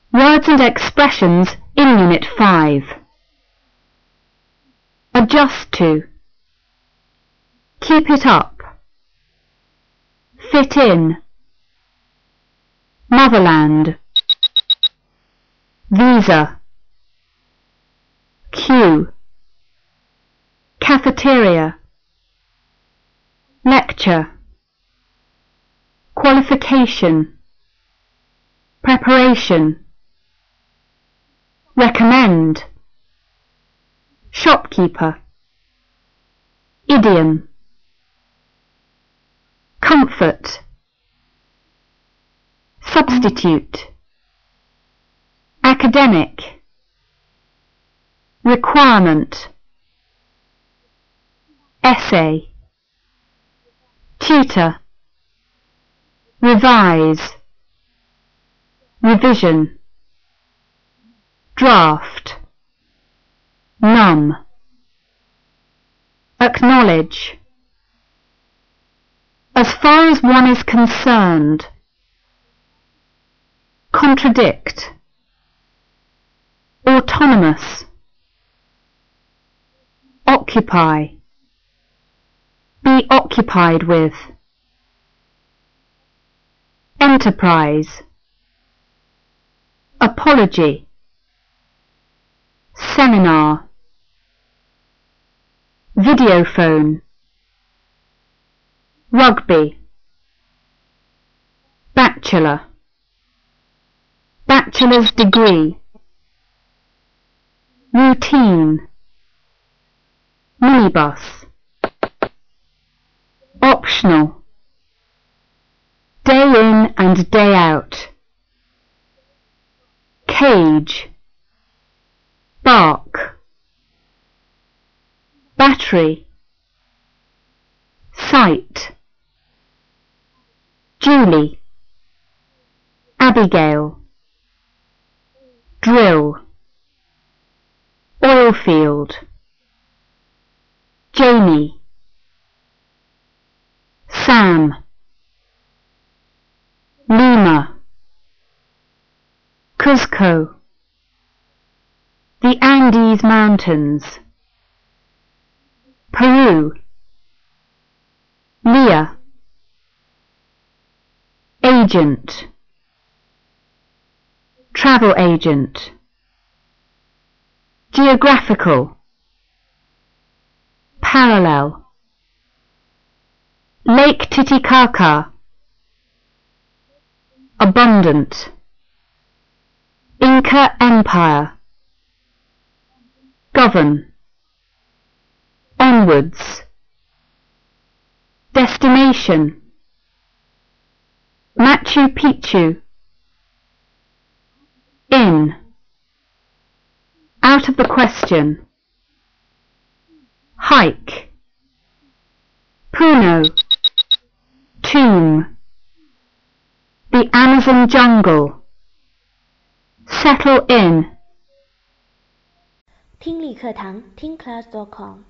Words and expressions in Unit 5. Adjust to. Keep it up. Fit in. Motherland. Visa. Queue. Cafeteria. Lecture. Qualification. Preparation. Recommend. Shopkeeper. Idiom. Comfort. Substitute. Academic. Requirement. Essay. Tutor. Revise. Revision. Draft. Numb. Acknowledge. As far as one is concerned. Contradict. Autonomous. Occupy. Be occupied with. Enterprise. Apology. Seminar. Videophone. Rugby. Bachelor. Bachelor's degree. Routine. Minibus. Optional. Day in and day out. Cage. Bark. Battery. Site. Julie. Abigail. Drill. Oilfield. Jamie. Sam. Lima. Cuzco. The Andes Mountains. Peru. Leah. Agent. Travel agent. Geographical. Parallel. Lake Titicaca. Abundant. Inca Empire. Govern. Onwards. Destination. Machu Picchu. In. Out of the question. Hike. Puno. Tomb. The Amazon jungle. Settle in. 听力课堂听class.com